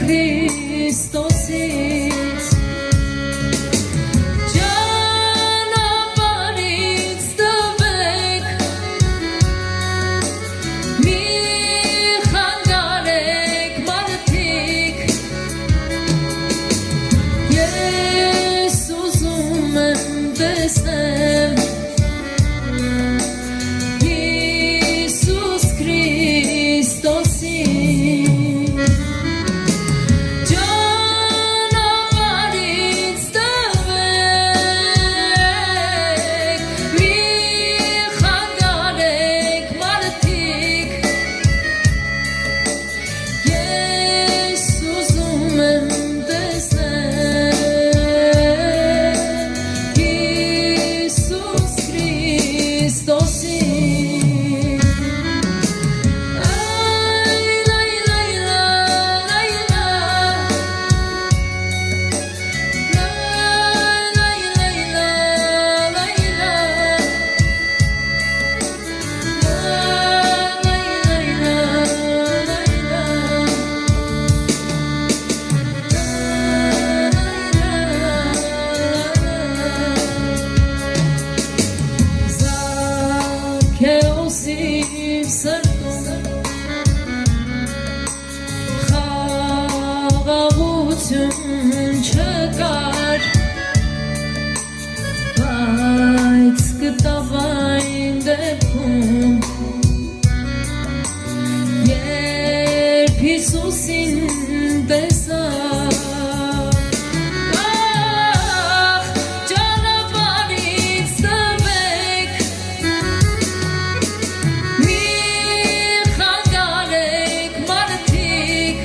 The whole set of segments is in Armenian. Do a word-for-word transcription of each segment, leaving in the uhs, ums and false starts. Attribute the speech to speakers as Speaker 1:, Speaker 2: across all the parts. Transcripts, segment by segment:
Speaker 1: Քրիստոսից ճանապարհից տվեք մի խանգարեք մարդիկ ես ուզում եմ տեսնեմ Հիսուս Քրիստոսին ճանապարհից տվեք մի խանգարեք մարդիկ ես ուզում եմ տեսնել Հիսուս Քրիստոսին Այ լայ լայ լայ լայ լայ լայ Զաքեոսի սրտում խաղաղություն չկար բայց գտավ այն դեպքում երբ Հիսուսին տեսավ Ախ ճանապարհից տվեք մի խանգարեք մարդիկ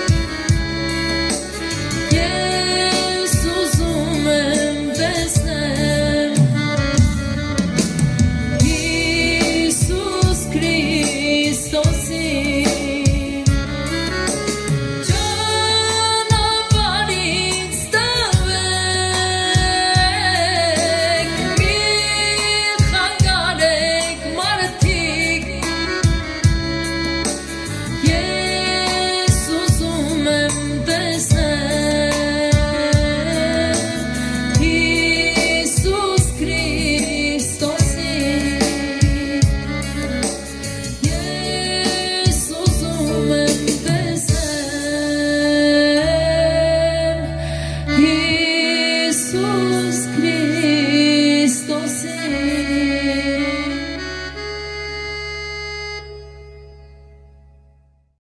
Speaker 1: ես ուզում եմ տեսնել Հիսուս Քրիստոս